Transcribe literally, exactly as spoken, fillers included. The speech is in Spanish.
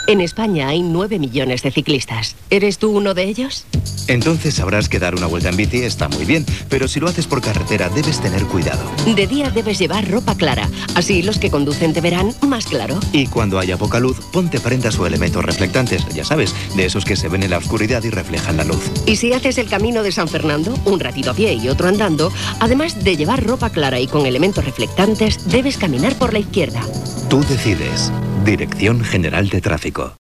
En España hay nueve millones de ciclistas. ¿Eres tú uno de ellos? Entonces sabrás que dar una vuelta en bici está muy bien, pero si lo haces por carretera debes tener cuidado. De día debes llevar ropa clara, así los que conducen te verán más claro. Y cuando haya poca luz, ponte prendas o elementos reflectantes, ya sabes, de esos que se ven en la oscuridad y reflejan la luz. Y si haces el camino de San Fernando, un ratito a pie y otro andando, además de llevar ropa clara y con elementos reflectantes, debes caminar por la izquierda. Tú decides. Dirección General de Tráfico.